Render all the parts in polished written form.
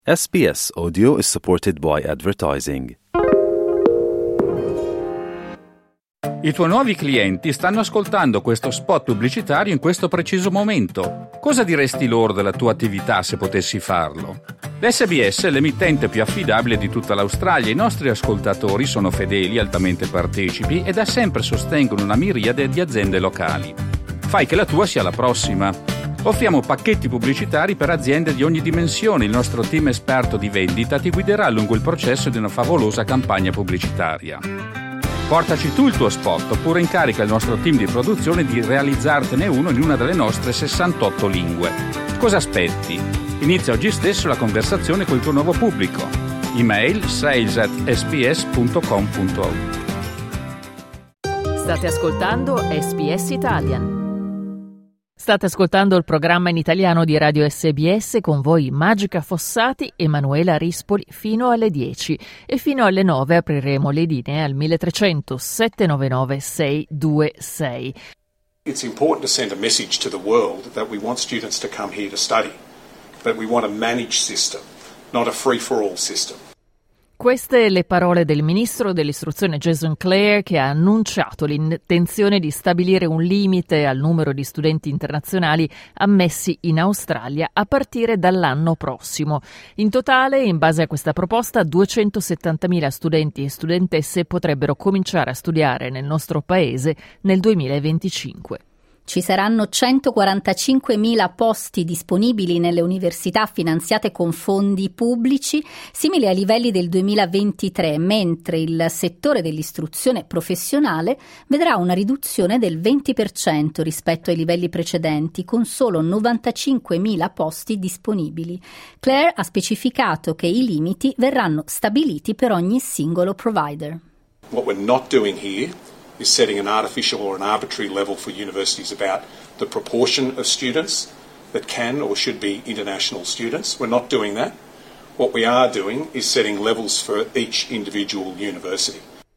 SBS Audio is supported by advertising. I tuoi nuovi clienti stanno ascoltando questo spot pubblicitario in questo preciso momento. Cosa diresti loro della tua attività se potessi farlo? L'SBS è l'emittente più affidabile di tutta l'Australia. I nostri ascoltatori sono fedeli, altamente partecipi e da sempre sostengono una miriade di aziende locali. Fai che la tua sia la prossima. Offriamo pacchetti pubblicitari per aziende di ogni dimensione. Il nostro team esperto di vendita ti guiderà lungo il processo di una favolosa campagna pubblicitaria. Portaci tu il tuo spot oppure incarica il nostro team di produzione di realizzartene uno in una delle nostre 68 lingue. Cosa aspetti? Inizia oggi stesso la conversazione col tuo nuovo pubblico. Email sales@sbs.com.au. State ascoltando SBS Italian. State ascoltando il programma in italiano di Radio SBS, con voi Magica Fossati e Manuela Rispoli fino alle 10 e fino alle 9 apriremo le linee al 1300 799 626. It's important to send a message to the world that we want students to come here to study, but we want a managed system, not a free-for-all system. Queste le parole del ministro dell'istruzione Jason Clare, che ha annunciato l'intenzione di stabilire un limite al numero di studenti internazionali ammessi in Australia a partire dall'anno prossimo. In totale, in base a questa proposta, 270.000 studenti e studentesse potrebbero cominciare a studiare nel nostro paese nel 2025. Ci saranno 145.000 posti disponibili nelle università finanziate con fondi pubblici, simili ai livelli del 2023, mentre il settore dell'istruzione professionale vedrà una riduzione del 20% rispetto ai livelli precedenti, con solo 95.000 posti disponibili. Clare ha specificato che i limiti verranno stabiliti per ogni singolo provider. What we're not doing here is setting an artificial or an arbitrary level for universities about the proportion of students that can or should be international students. We're not doing that. What we are doing is setting levels for each individual university.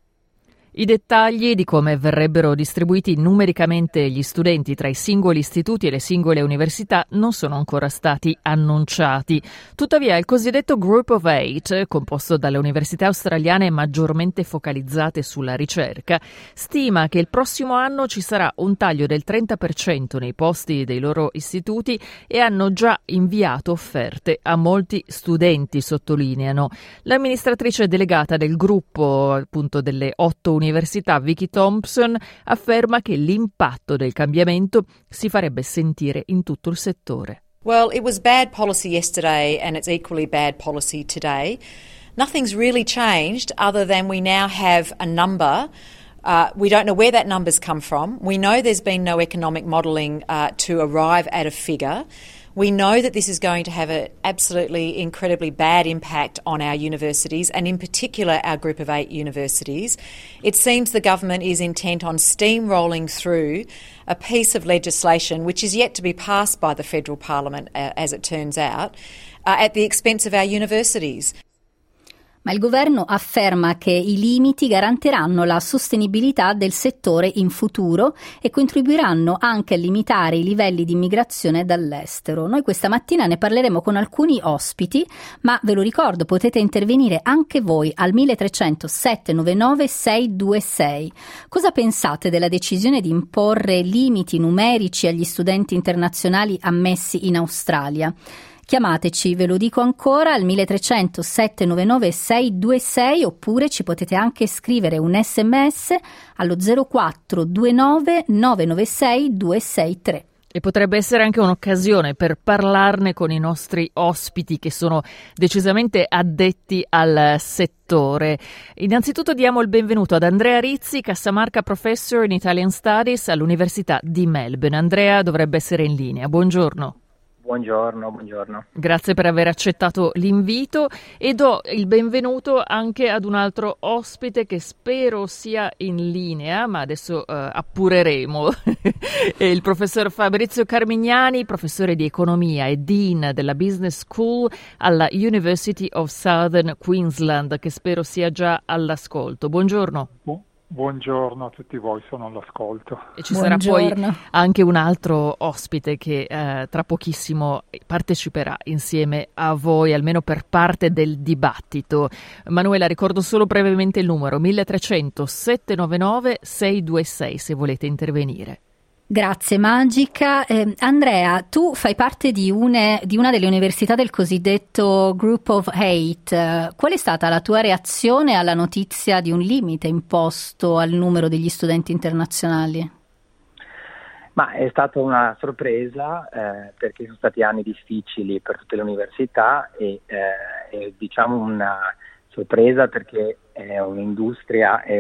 I dettagli di come verrebbero distribuiti numericamente gli studenti tra i singoli istituti e le singole università non sono ancora stati annunciati. Tuttavia, il cosiddetto Group of Eight, composto dalle università australiane maggiormente focalizzate sulla ricerca, stima che il prossimo anno ci sarà un taglio del 30% nei posti dei loro istituti e hanno già inviato offerte a molti studenti, sottolineano. L'amministratrice delegata del gruppo, appunto, delle 8 università, Vicky Thompson, afferma che l'impatto del cambiamento si farebbe sentire in tutto il settore. Well, it was bad policy yesterday and it's equally bad policy today. Nothing's really changed other than we now have a number. We don't know where that number's come from. We know there's been no economic modelling to arrive at a figure. We know that this is going to have an absolutely incredibly bad impact on our universities and in particular our Group of 8 universities. It seems the government is intent on steamrolling through a piece of legislation which is yet to be passed by the federal parliament, as it turns out, at the expense of our universities. Ma il governo afferma che i limiti garantiranno la sostenibilità del settore in futuro e contribuiranno anche a limitare i livelli di immigrazione dall'estero. Noi questa mattina ne parleremo con alcuni ospiti, ma ve lo ricordo, potete intervenire anche voi al 1300 799 626. Cosa pensate della decisione di imporre limiti numerici agli studenti internazionali ammessi in Australia? Chiamateci, ve lo dico ancora, al 1300 799 626 oppure ci potete anche scrivere un sms allo 0429 996 263. E potrebbe essere anche un'occasione per parlarne con i nostri ospiti che sono decisamente addetti al settore. Innanzitutto diamo il benvenuto ad Andrea Rizzi, Cassamarca Professor in Italian Studies all'Università di Melbourne. Andrea dovrebbe essere in linea. Buongiorno. Buongiorno. Grazie per aver accettato l'invito e do il benvenuto anche ad un altro ospite che spero sia in linea, ma adesso appureremo. È il professor Fabrizio Carmignani, professore di economia e dean della Business School alla University of Southern Queensland, che spero sia già all'ascolto. Buongiorno. Buongiorno a tutti voi, sono all'ascolto. E ci sarà poi anche un altro ospite che tra pochissimo parteciperà insieme a voi, almeno per parte del dibattito. Manuela, ricordo solo brevemente il numero 1300 799 626 se volete intervenire. Grazie Magica. Andrea, tu fai parte di una delle università del cosiddetto Group of Eight. Qual è stata la tua reazione alla notizia di un limite imposto al numero degli studenti internazionali? Ma è stata una sorpresa perché sono stati anni difficili per tutte le università e diciamo una sorpresa perché è un'industria, è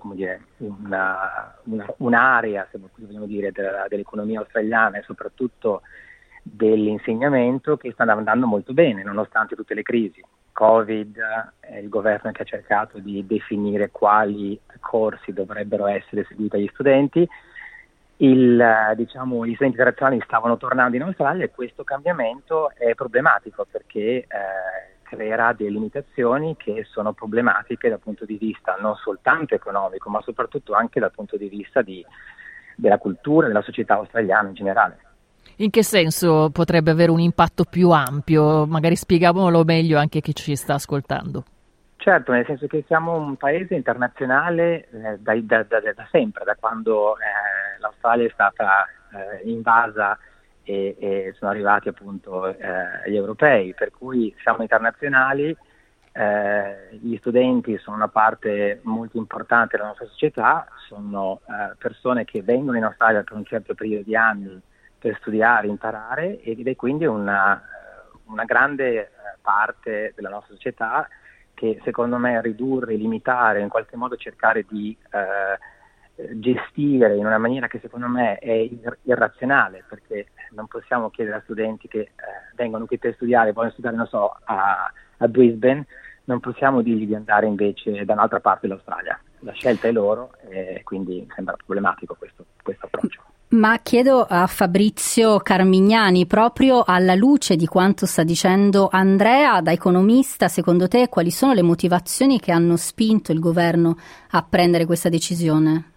un'area, se vogliamo dire, dell'economia australiana e soprattutto dell'insegnamento che sta andando molto bene nonostante tutte le crisi. Covid, il governo che ha cercato di definire quali corsi dovrebbero essere seguiti agli studenti. Gli studenti internazionali stavano tornando in Australia e questo cambiamento è problematico perché creerà delle limitazioni che sono problematiche dal punto di vista non soltanto economico, ma soprattutto anche dal punto di vista della cultura e della società australiana in generale. In che senso potrebbe avere un impatto più ampio? Magari spieghiamolo meglio anche a chi ci sta ascoltando. Certo, nel senso che siamo un paese internazionale da sempre, da quando l'Australia è stata invasa e sono arrivati appunto gli europei, per cui siamo internazionali, gli studenti sono una parte molto importante della nostra società, sono persone che vengono in Australia per un certo periodo di anni per studiare, imparare ed è quindi una grande parte della nostra società che secondo me ridurre, limitare, in qualche modo cercare di gestire in una maniera che secondo me è irrazionale, perché non possiamo chiedere a studenti che vengono qui per studiare, vogliono studiare, non so, a Brisbane, non possiamo dirgli di andare invece da un'altra parte dell'Australia. La scelta è loro e quindi sembra problematico questo approccio. Ma chiedo a Fabrizio Carmignani, proprio alla luce di quanto sta dicendo Andrea, da economista, secondo te quali sono le motivazioni che hanno spinto il governo a prendere questa decisione?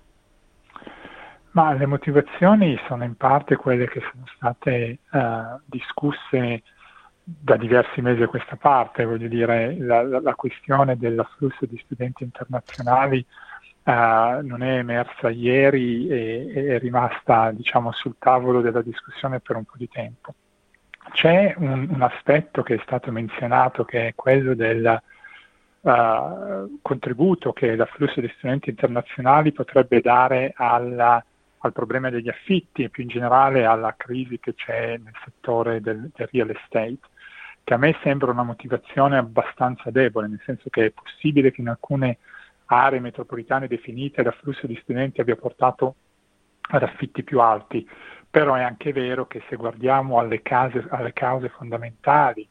Ma le motivazioni sono in parte quelle che sono state discusse da diversi mesi a questa parte, voglio dire, la questione dell'afflusso di studenti internazionali non è emersa ieri e è rimasta, diciamo, sul tavolo della discussione per un po' di tempo. C'è un aspetto che è stato menzionato, che è quello del contributo che l'afflusso di studenti internazionali potrebbe dare al problema degli affitti e più in generale alla crisi che c'è nel settore del real estate, che a me sembra una motivazione abbastanza debole, nel senso che è possibile che in alcune aree metropolitane definite l'afflusso di studenti abbia portato ad affitti più alti, però è anche vero che se guardiamo alle cause fondamentali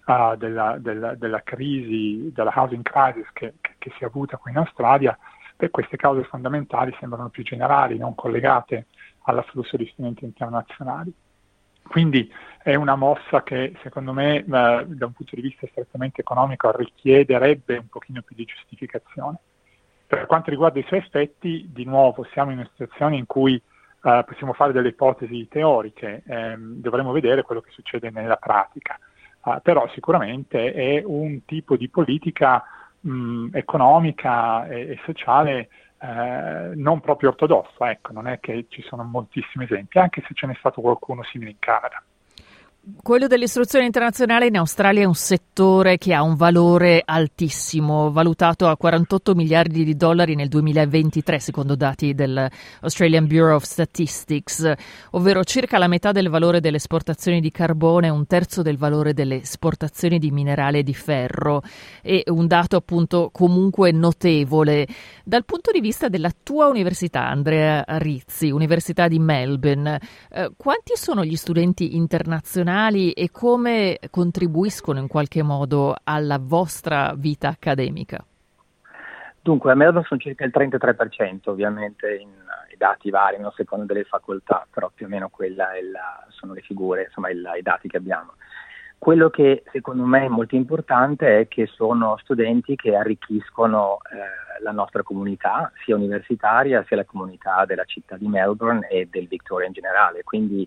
della crisi, della housing crisis che si è avuta qui in Australia, queste cause fondamentali sembrano più generali, non collegate all'afflusso di studenti internazionali. Quindi è una mossa che secondo me da un punto di vista strettamente economico richiederebbe un pochino più di giustificazione. Per quanto riguarda i suoi effetti, di nuovo siamo in una situazione in cui possiamo fare delle ipotesi teoriche, dovremo vedere quello che succede nella pratica, però sicuramente è un tipo di politica economica e sociale non proprio ortodossa, ecco, non è che ci sono moltissimi esempi, anche se ce n'è stato qualcuno simile in Canada. Quello dell'istruzione internazionale in Australia è un settore che ha un valore altissimo, valutato a 48 miliardi di dollari nel 2023, secondo dati dell'Australian Bureau of Statistics, ovvero circa la metà del valore delle esportazioni di carbone e un terzo del valore delle esportazioni di minerale di ferro. È un dato appunto comunque notevole. Dal punto di vista della tua università, Andrea Rizzi, Università di Melbourne, quanti sono gli studenti internazionali e come contribuiscono in qualche modo alla vostra vita accademica? Dunque, a Melbourne sono circa il 33%, ovviamente i dati variano a seconda delle facoltà, però più o meno quella sono le figure, insomma i dati che abbiamo. Quello che secondo me è molto importante è che sono studenti che arricchiscono la nostra comunità, sia universitaria sia la comunità della città di Melbourne e del Victoria in generale. Quindi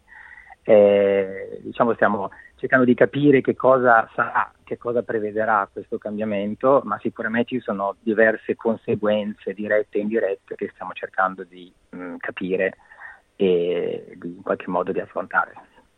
stiamo cercando di capire che cosa sarà, che cosa prevederà questo cambiamento, ma sicuramente ci sono diverse conseguenze dirette e indirette che stiamo cercando di capire e in qualche modo di affrontare.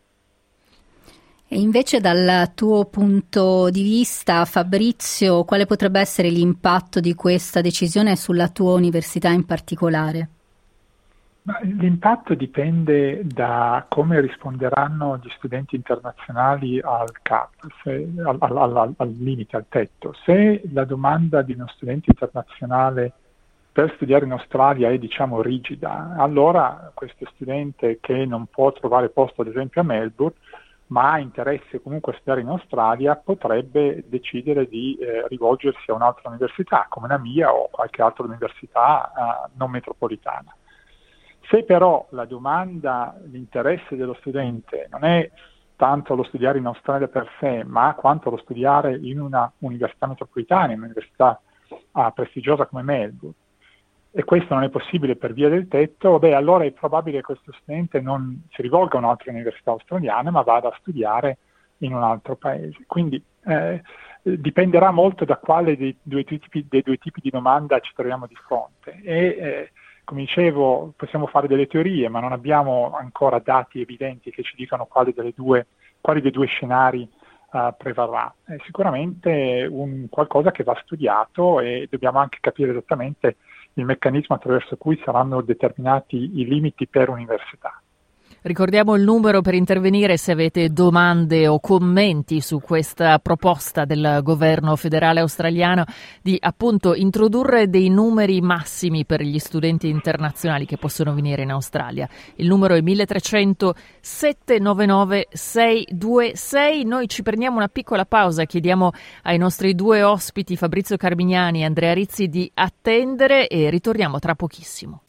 E invece dal tuo punto di vista, Fabrizio, quale potrebbe essere l'impatto di questa decisione sulla tua università in particolare? L'impatto dipende da come risponderanno gli studenti internazionali al cap, al limite, al tetto. Se la domanda di uno studente internazionale per studiare in Australia è, rigida, allora questo studente che non può trovare posto, ad esempio, a Melbourne, ma ha interesse comunque a studiare in Australia, potrebbe decidere di rivolgersi a un'altra università, come la mia o qualche altra università non metropolitana. Se però la domanda, l'interesse dello studente non è tanto lo studiare in Australia per sé, ma quanto lo studiare in una università metropolitana, in un'università prestigiosa come Melbourne, e questo non è possibile per via del tetto, allora è probabile che questo studente non si rivolga a un'altra università australiana, ma vada a studiare in un altro paese. Quindi dipenderà molto da quale dei due tipi di domanda ci troviamo di fronte. Come dicevo, possiamo fare delle teorie, ma non abbiamo ancora dati evidenti che ci dicano quali dei due scenari prevarrà. È sicuramente qualcosa che va studiato e dobbiamo anche capire esattamente il meccanismo attraverso cui saranno determinati i limiti per università. Ricordiamo il numero per intervenire se avete domande o commenti su questa proposta del governo federale australiano di appunto introdurre dei numeri massimi per gli studenti internazionali che possono venire in Australia. Il numero è 1300 799 626. Noi ci prendiamo una piccola pausa, chiediamo ai nostri due ospiti Fabrizio Carmignani e Andrea Rizzi di attendere e ritorniamo tra pochissimo.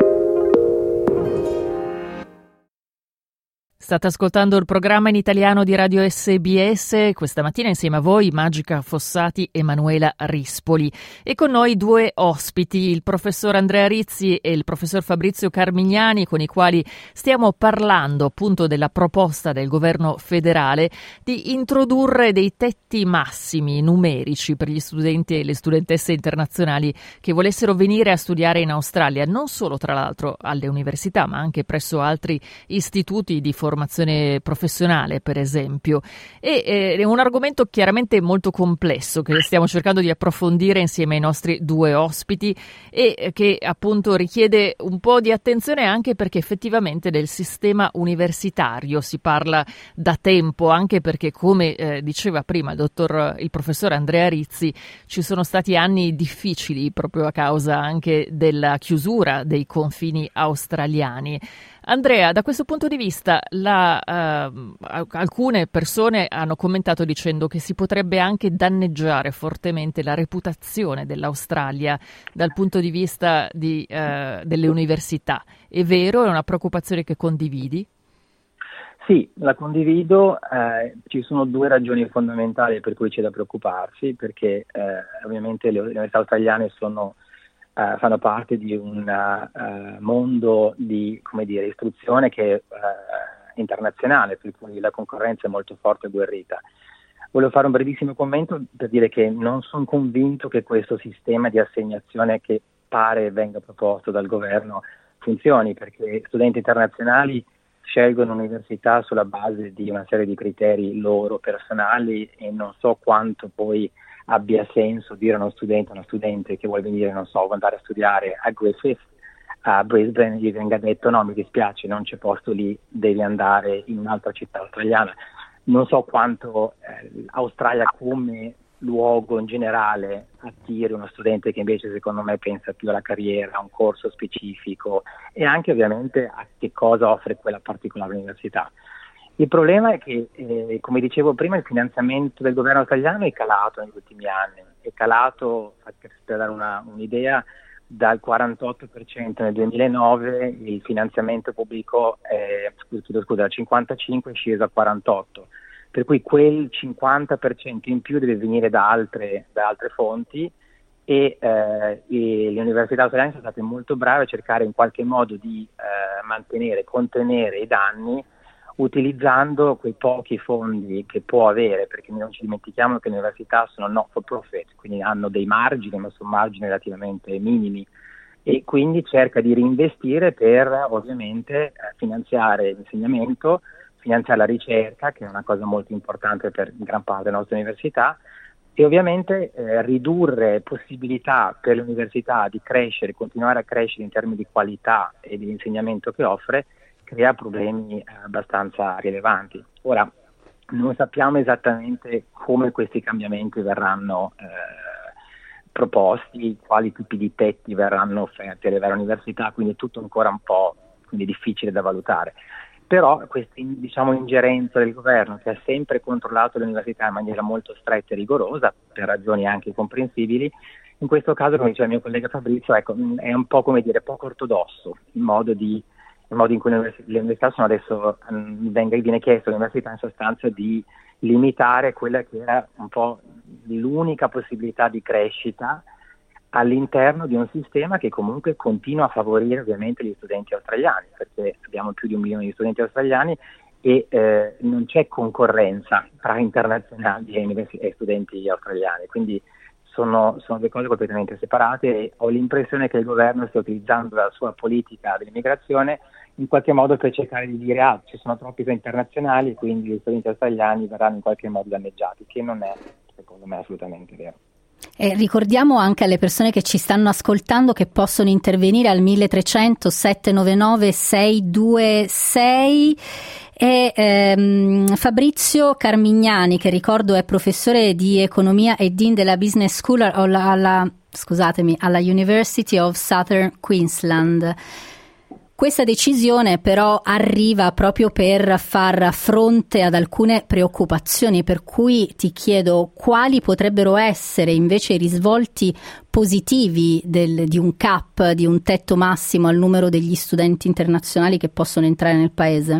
State ascoltando il programma in italiano di Radio SBS, questa mattina insieme a voi Magica Fossati e Manuela Rispoli e con noi due ospiti, il professor Andrea Rizzi e il professor Fabrizio Carmignani, con i quali stiamo parlando appunto della proposta del governo federale di introdurre dei tetti massimi numerici per gli studenti e le studentesse internazionali che volessero venire a studiare in Australia, non solo tra l'altro alle università ma anche presso altri istituti di formazione professionale, per esempio. È un argomento chiaramente molto complesso che stiamo cercando di approfondire insieme ai nostri due ospiti e che appunto richiede un po' di attenzione anche perché effettivamente del sistema universitario si parla da tempo, anche perché come diceva prima il professore Andrea Rizzi, ci sono stati anni difficili proprio a causa anche della chiusura dei confini australiani. Andrea, da questo punto di vista alcune persone hanno commentato dicendo che si potrebbe anche danneggiare fortemente la reputazione dell'Australia dal punto di vista delle università. È vero? È una preoccupazione che condividi? Sì, la condivido. Ci sono due ragioni fondamentali per cui c'è da preoccuparsi, perché ovviamente le università australiane fanno parte di un mondo di istruzione che è internazionale, per cui la concorrenza è molto forte e agguerrita. Volevo fare un brevissimo commento per dire che non sono convinto che questo sistema di assegnazione che pare venga proposto dal governo funzioni, perché studenti internazionali scelgono un'università sulla base di una serie di criteri loro personali e non so quanto poi abbia senso dire a uno studente che vuole venire, andare a studiare a Griffith, a Brisbane, gli venga detto no, mi dispiace, non c'è posto lì, devi andare in un'altra città australiana. Non so quanto Australia come luogo in generale attiri uno studente che invece secondo me pensa più alla carriera, a un corso specifico e anche ovviamente a che cosa offre quella particolare università. Il problema è che, come dicevo prima, il finanziamento del governo italiano è calato negli ultimi anni. È calato, per dare un'idea, dal 48% nel 2009, il finanziamento pubblico dal 55% è sceso a 48%. per cui quel 50% in più deve venire da altre fonti e le università australiane sono state molto brave a cercare in qualche modo di contenere i danni utilizzando quei pochi fondi che può avere, perché non ci dimentichiamo che le università sono not for profit, quindi hanno dei margini, ma sono margini relativamente minimi, e quindi cerca di reinvestire per ovviamente finanziare l'insegnamento, finanziare la ricerca, che è una cosa molto importante per gran parte delle nostre università, e ovviamente ridurre possibilità per l'università di crescere, continuare a crescere in termini di qualità e di insegnamento che offre, crea problemi abbastanza rilevanti. Ora, non sappiamo esattamente come questi cambiamenti verranno proposti, quali tipi di tetti verranno offerti alle varie università, quindi è tutto ancora un po' difficile da valutare. Però questa ingerenza del governo, che ha sempre controllato le università in maniera molto stretta e rigorosa, per ragioni anche comprensibili, in questo caso, come diceva il mio collega Fabrizio, è un po' poco ortodosso il modo in cui le università sono adesso, viene chiesto all'università in sostanza di limitare quella che era un po' l'unica possibilità di crescita all'interno di un sistema che comunque continua a favorire ovviamente gli studenti australiani, perché abbiamo più di 1 milione di studenti australiani e non c'è concorrenza tra internazionali e studenti australiani, quindi sono due cose completamente separate, e ho l'impressione che il governo stia utilizzando la sua politica dell'immigrazione in qualche modo per cercare di dire ci sono troppi internazionali, quindi gli studenti australiani verranno in qualche modo danneggiati, che non è, secondo me, assolutamente vero. Ricordiamo anche alle persone che ci stanno ascoltando che possono intervenire al 1300 799 626 e Fabrizio Carmignani, che ricordo è professore di economia e dean della Business School alla University of Southern Queensland. Questa decisione però arriva proprio per far fronte ad alcune preoccupazioni, per cui ti chiedo quali potrebbero essere invece i risvolti positivi di un cap, di un tetto massimo al numero degli studenti internazionali che possono entrare nel paese.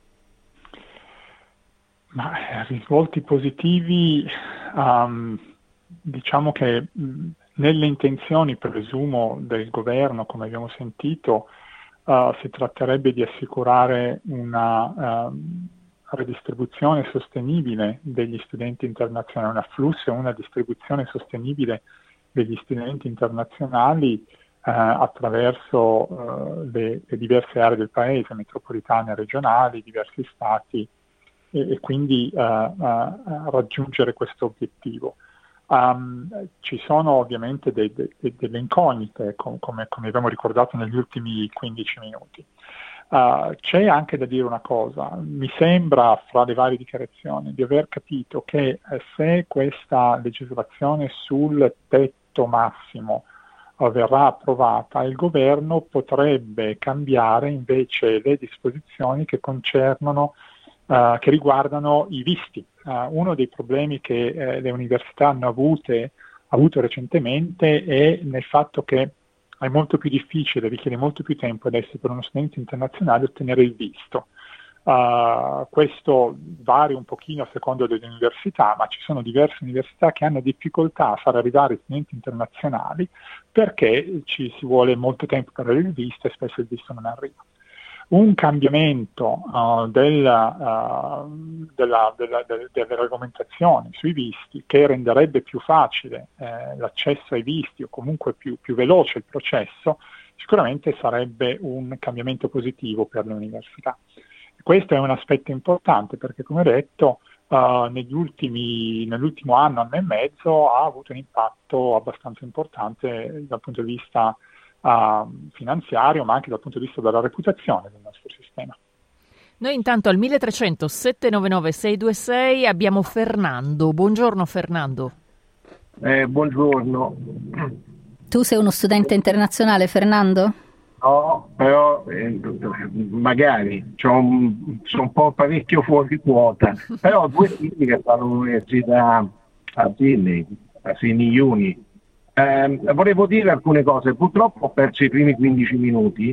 Ma risvolti positivi, diciamo che nelle intenzioni, presumo, del governo, come abbiamo sentito, si tratterebbe di assicurare una redistribuzione sostenibile degli studenti internazionali, un afflusso e una distribuzione sostenibile degli studenti internazionali attraverso le diverse aree del paese, metropolitane, regionali, diversi stati, e quindi raggiungere questo obiettivo. Ci sono ovviamente delle incognite, come abbiamo ricordato negli ultimi 15 minuti. C'è anche da dire una cosa: mi sembra, fra le varie dichiarazioni, di aver capito che se questa legislazione sul tetto massimo verrà approvata, il governo potrebbe cambiare invece le disposizioni che che riguardano i visti. Uno dei problemi che le università hanno avuto recentemente è nel fatto che è molto più difficile, richiede molto più tempo adesso per uno studente internazionale ottenere il visto. Questo varia un pochino a seconda delle università, ma ci sono diverse università che hanno difficoltà a far arrivare studenti internazionali perché ci si vuole molto tempo per avere il visto e spesso il visto non arriva. Un cambiamento delle regolamentazioni sui visti, che renderebbe più facile l'accesso ai visti o comunque più veloce il processo, sicuramente sarebbe un cambiamento positivo per le università. Questo è un aspetto importante perché, come detto, nell'ultimo anno e mezzo ha avuto un impatto abbastanza importante dal punto di vista finanziario, ma anche dal punto di vista della reputazione del nostro sistema. Noi intanto al 1300 799 626 abbiamo Fernando. Buongiorno Fernando. Buongiorno. Tu sei uno studente internazionale, Fernando? No, però magari sono un po' parecchio fuori quota, però ho 2 figli che fanno l'università a Sydney Uni. Volevo dire alcune cose. Purtroppo ho perso i primi 15 minuti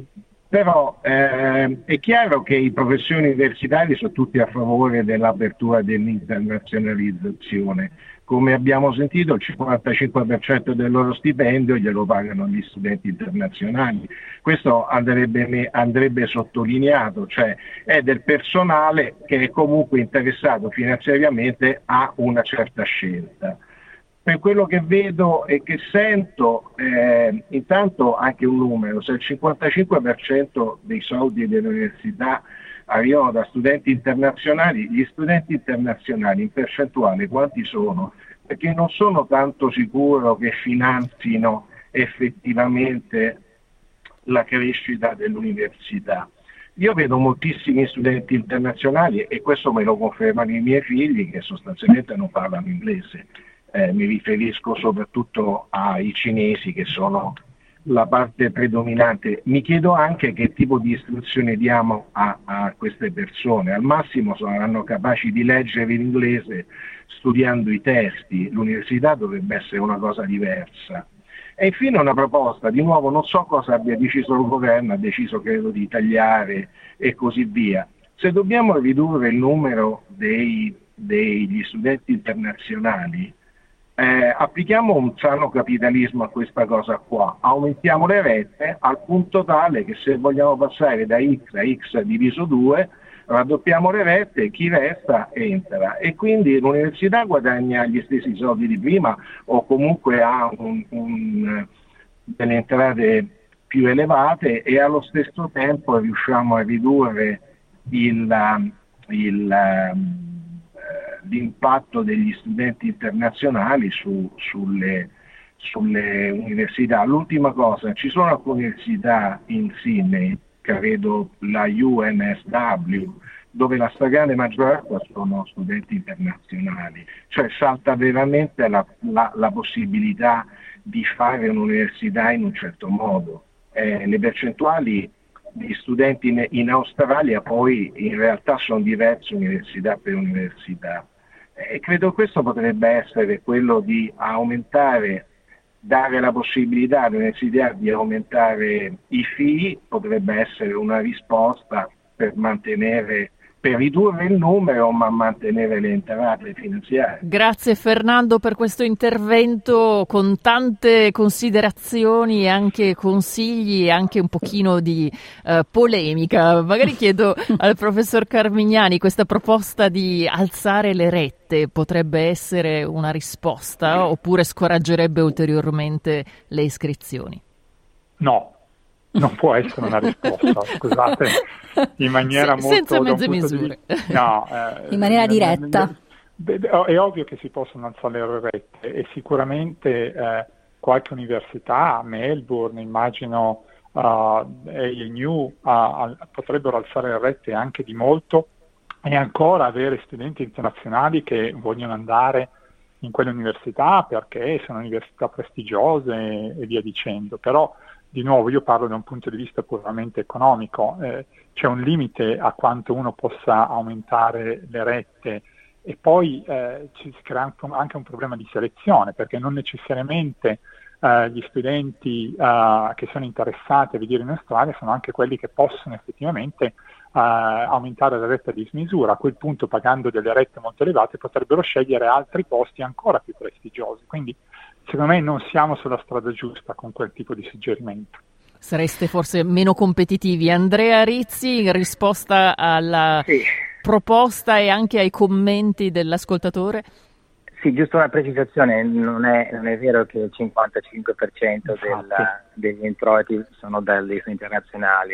Però è chiaro che i professori universitari sono tutti a favore dell'apertura dell'internazionalizzazione. Come abbiamo sentito, il 55% del loro stipendio glielo pagano gli studenti internazionali. Questo andrebbe sottolineato, cioè è del personale che è comunque interessato finanziariamente a una certa scelta. Per quello che vedo e che sento, intanto anche un numero: se il 55% dei soldi dell'università arrivano da studenti internazionali, gli studenti internazionali in percentuale quanti sono? Perché non sono tanto sicuro che finanzino effettivamente la crescita dell'università. Io vedo moltissimi studenti internazionali, e questo me lo confermano i miei figli, che sostanzialmente non parlano inglese. Mi riferisco soprattutto ai cinesi, che sono la parte predominante. Mi chiedo anche che tipo di istruzione diamo a queste persone. Al massimo saranno capaci di leggere in inglese studiando i testi. L'università dovrebbe essere una cosa diversa. E infine una proposta, di nuovo non so cosa abbia deciso il governo, ha deciso credo di tagliare e così via. Se dobbiamo ridurre il numero degli studenti internazionali, applichiamo un sano capitalismo a questa cosa qua, aumentiamo le rette al punto tale che se vogliamo passare da X a X diviso 2, raddoppiamo le rette e chi resta entra, e quindi l'università guadagna gli stessi soldi di prima o comunque ha delle entrate più elevate, e allo stesso tempo riusciamo a ridurre l'impatto degli studenti internazionali sulle università. L'ultima cosa, ci sono alcune università in Sydney, credo la UNSW, dove la stragrande maggioranza sono studenti internazionali, cioè salta veramente la possibilità di fare un'università in un certo modo. Le percentuali di studenti in Australia poi in realtà sono diverse università per università, e credo questo potrebbe essere quello di aumentare, dare la possibilità all'università di aumentare i fee, potrebbe essere una risposta per ridurre il numero ma mantenere le entrate finanziarie. Grazie Fernando per questo intervento con tante considerazioni e anche consigli e anche un pochino di polemica. Magari chiedo al professor Carmignani, questa proposta di alzare le rette potrebbe essere una risposta oppure scoraggerebbe ulteriormente le iscrizioni? No. Non può essere una risposta, scusate, in maniera molto... Senza mezze misure. In maniera diretta. È ovvio che si possono alzare le rette, e sicuramente qualche università, a Melbourne, immagino, ANU, potrebbero alzare le rette anche di molto, e ancora avere studenti internazionali che vogliono andare in quelle università perché sono università prestigiose e via dicendo. Però di nuovo io parlo da un punto di vista puramente economico, c'è un limite a quanto uno possa aumentare le rette, e poi ci si crea anche un problema di selezione, perché non necessariamente gli studenti che sono interessati a venire in Australia sono anche quelli che possono effettivamente aumentare la retta di smisura. A quel punto, pagando delle rette molto elevate, potrebbero scegliere altri posti ancora più prestigiosi. Quindi secondo me non siamo sulla strada giusta con quel tipo di suggerimento. Sareste forse meno competitivi. Andrea Rizzi, in risposta alla proposta e anche ai commenti dell'ascoltatore? Sì, giusto una precisazione, non è vero che il 55% degli introiti sono dalle internazionali,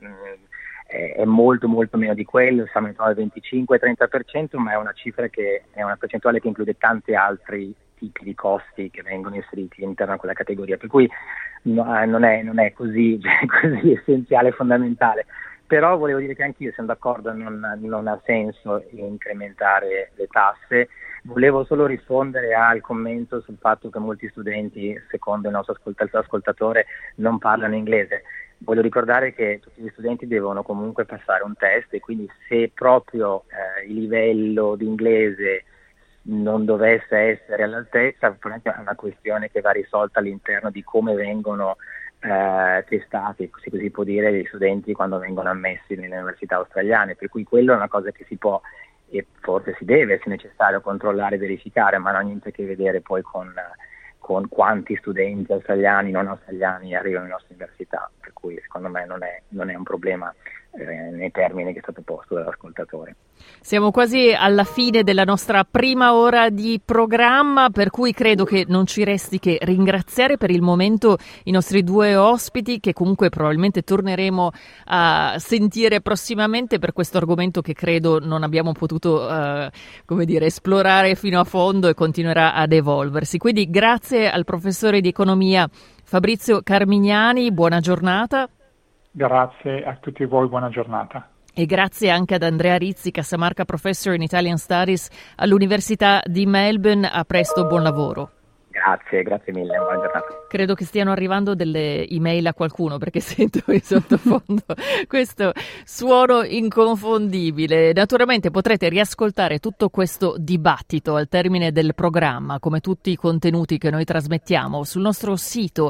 è molto molto meno di quello, siamo intorno al 25-30%, ma è una cifra è una percentuale che include tanti altri tipi di costi che vengono inseriti all'interno di quella categoria, per cui non è così essenziale e fondamentale. Però volevo dire che anch'io sono d'accordo, non ha senso incrementare le tasse. Volevo solo rispondere al commento sul fatto che molti studenti, secondo il nostro ascoltatore, non parlano inglese. Voglio ricordare che tutti gli studenti devono comunque passare un test, e quindi se proprio il livello di inglese non dovesse essere all'altezza, è una questione che va risolta all'interno di come vengono testati, se così può dire, gli studenti quando vengono ammessi nelle università australiane, per cui quello è una cosa che si può e forse si deve, se necessario, controllare e verificare, ma non ha niente a che vedere poi con quanti studenti australiani, non australiani arrivano alle nostre università, per cui secondo me non è un problema nei termini che è stato posto dall'ascoltatore. Siamo quasi alla fine della nostra prima ora di programma, per cui credo che non ci resti che ringraziare per il momento i nostri due ospiti, che comunque probabilmente torneremo a sentire prossimamente per questo argomento che credo non abbiamo potuto esplorare fino a fondo e continuerà ad evolversi. Quindi grazie al professore di economia Fabrizio Carmignani, buona giornata. Grazie a tutti voi, buona giornata. E grazie anche ad Andrea Rizzi, Cassamarca Professor in Italian Studies all'Università di Melbourne. A presto, buon lavoro. Grazie mille, buona giornata. Credo che stiano arrivando delle email a qualcuno, perché sento in sottofondo questo suono inconfondibile. Naturalmente potrete riascoltare tutto questo dibattito al termine del programma, come tutti i contenuti che noi trasmettiamo, sul nostro sito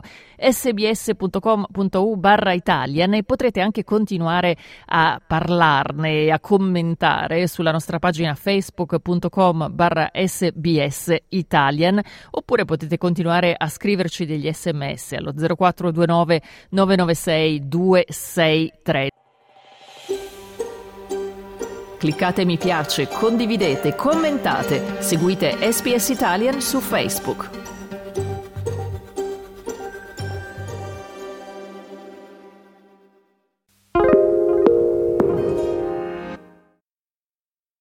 sbs.com.u/Italian, e potrete anche continuare a parlarne e a commentare sulla nostra pagina facebook.com/SBS Italian, oppure potete continuare a scriverci degli sms allo 0429 996 263. Cliccate mi piace, condividete, commentate, seguite SBS Italian su Facebook.